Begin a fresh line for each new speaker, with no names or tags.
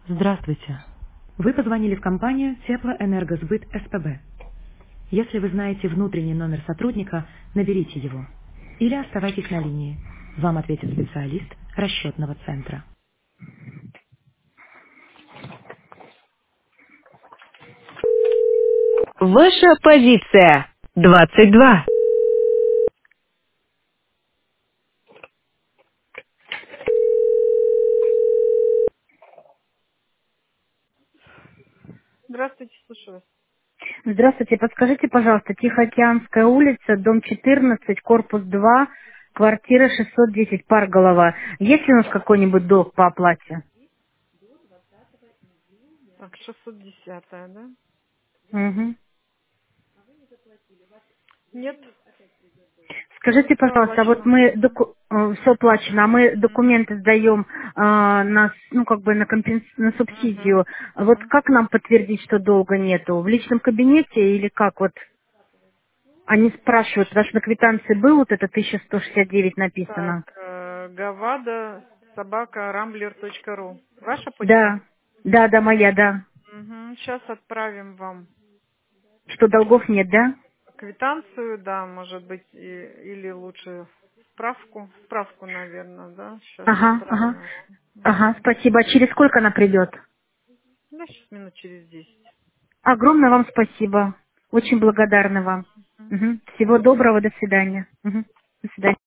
Здравствуйте. Вы позвонили в компанию Теплоэнергосбыт СПБ. Если вы знаете внутренний номер сотрудника, наберите его. Или оставайтесь на линии. Вам ответит специалист расчетного центра.
Ваша позиция 22.
Здравствуйте, слушаю вас.
Здравствуйте, подскажите, пожалуйста, Тихоокеанская улица, дом 14, корпус 2, квартира 610, Парголова. Есть ли у нас какой-нибудь долг по оплате?
Так, 610, да?
Угу.
Нет,
Скажите,
все
пожалуйста, а вот
оплачено.
мы все оплачено, а мы документы сдаем ну как бы на
Угу,
субсидию. Вот
угу.
как нам подтвердить, что долга нету? В личном кабинете или как вот? Они спрашивают, ваш на квитанции был вот это 1169
Так,
написано?
Гавада, собака, рамблер.ру. Ваша почта?
Да, да, моя, да.
Угу. Сейчас отправим вам
Что долгов нет, да?
квитанцию, да, может быть, или лучше справку, наверное, да, сейчас
Ага, ага.
отправим.
Ага,
Угу.
спасибо. А через сколько она придет?
Да, сейчас минут через 10.
Огромное вам спасибо. Очень благодарна вам.
Мгм.
Мгм. Всего доброго, до свидания. Мгм. До свидания.